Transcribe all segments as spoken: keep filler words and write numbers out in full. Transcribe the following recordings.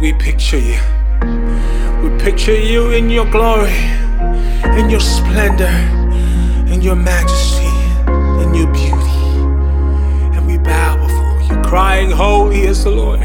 we picture you. We picture you in your glory, in your splendor, in your majesty, in your beauty. And we bow before you, crying, holy is the Lord.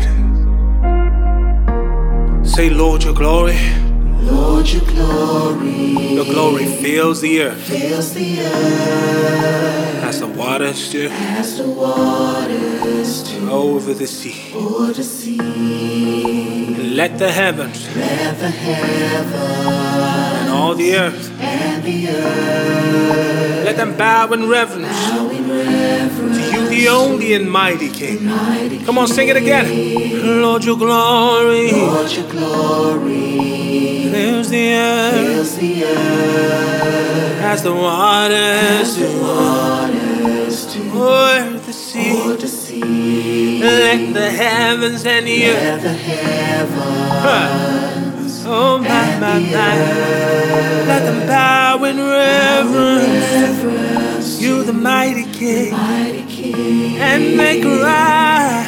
Say, Lord, your glory. Lord, your glory. Your glory fills the earth. Fills the earth. As the waters do. As the waters do. Over the sea. Over the sea. Let the heavens. Let the heavens. And all the earth. And the earth. Let them bow in reverence. Bow in reverence. To you, the only and mighty King. Mighty Come on, sing it again. Lord, your glory. Lord, your glory. Fills the earth. Fills the earth. As the waters As the do. waters do. O'er the sea. O'er the sea. Let the heavens and the earth. Let the heavens. Huh. Oh my, my, my. Let them bow in reverence. You the mighty King. Mighty King. And they cry.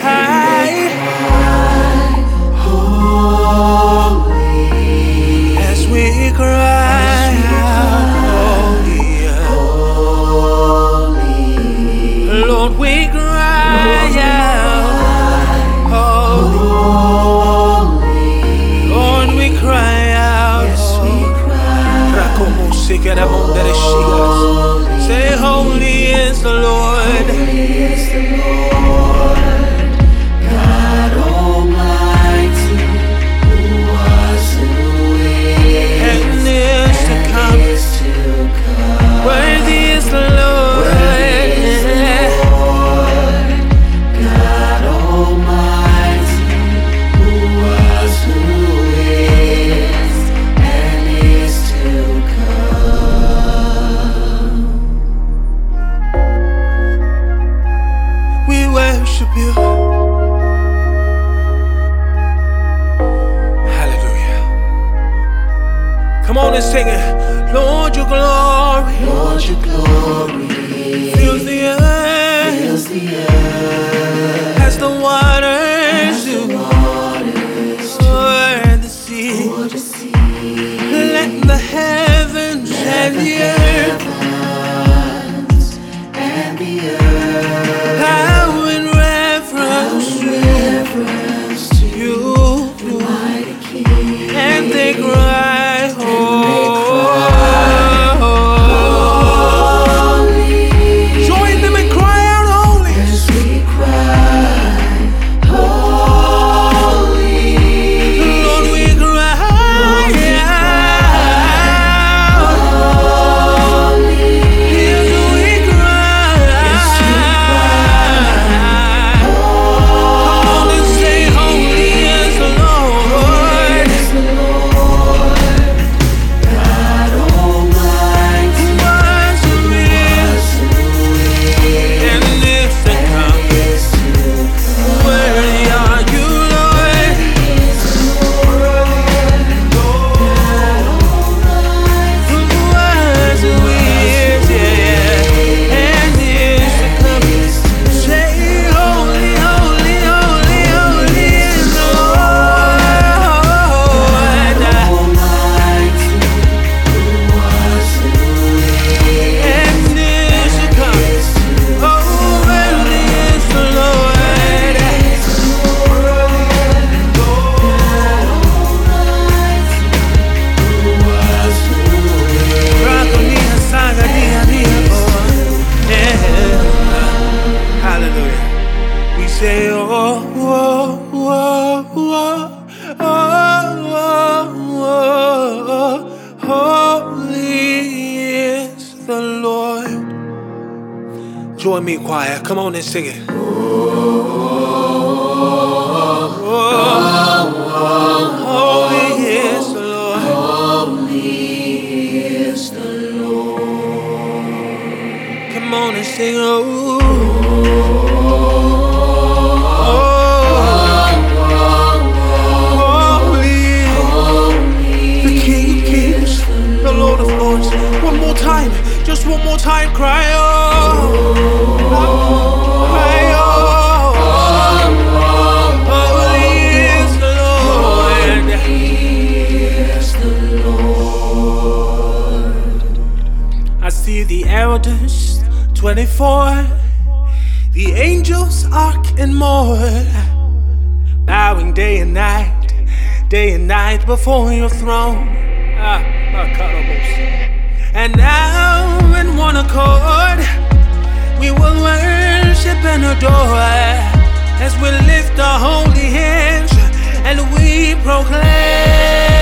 Holy. As we cry. Holy. Lord, we cry out. Holy. Lord, we cry out. Yes, we cry. Say, holy is the Lord. Holy is the Lord, God Almighty, who was, who is, And is to come. is to come. Worthy is the Lord. God Almighty, who was, who is, and is to come. We worship you. Hallelujah. Come on and sing it. Lord, your glory. Lord, your glory Fills the earth. fills the earth. As the waters do. Waters O'er the sea. o'er the sea. Let the heavens and the earth Heavens and the earth. bow in reverence to Reverence to you. mighty King. And they cry, Holy. join them and cry out, holy. As we cry, holy. Lord, we cry out. Holy. Yes, we cry. Come on and say, holy is the Lord. Is the Lord, God Almighty, Was and is, who is, and is to come. is to come. Worthy are you, Lord. Who was, who is, yeah, and is to come. Say, holy, holy, holy, holy is the Lord. Almighty, who was, who And is to come. Oh, worthy is the Lord. Rakonia, Sangania, Nia, oh, yeah. Hallelujah. We say, oh, oh, oh, oh, oh, oh, holy is the Lord. Join me, choir. Come on and sing it. Oh, holy is the Lord. Holy is the Lord. Come on and sing, oh, holy, the King of Kings, the Lord of Lords. One more time, just one more time, cry, oh, cry, oh, holy is the Lord. I see the elders, twenty-four, the angels, ark, and more, bowing day and night, day and night before your throne. Ah, and now in one accord, we will worship and adore as we lift our holy hands and we proclaim.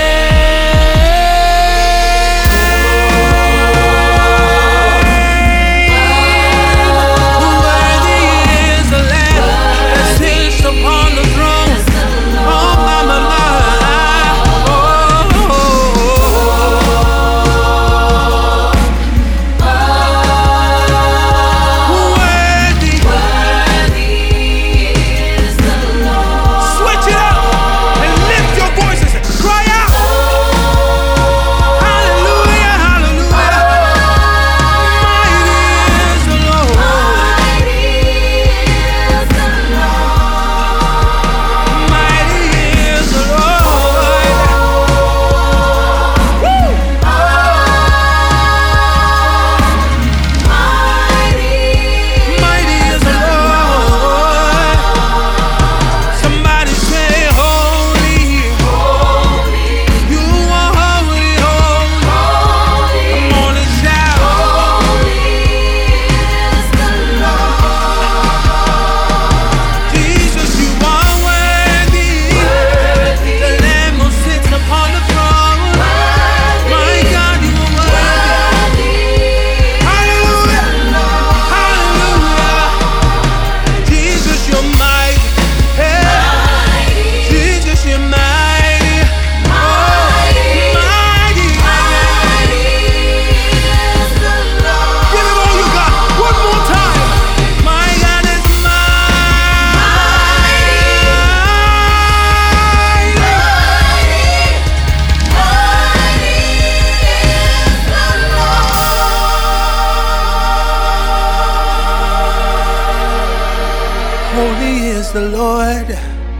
Holy is the Lord,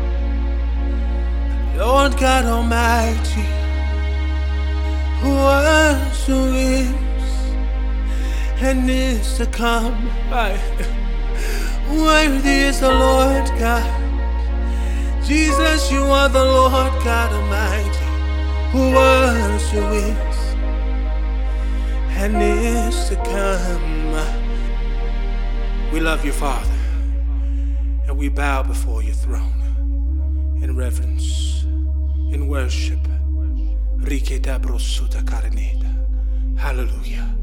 Lord God Almighty, who was, who is, and is to come. Worthy is the Lord God. Jesus, you are the Lord God Almighty, who was, who is, and is to come. We love you, Father. And we bow before your throne in reverence, in worship. Hallelujah.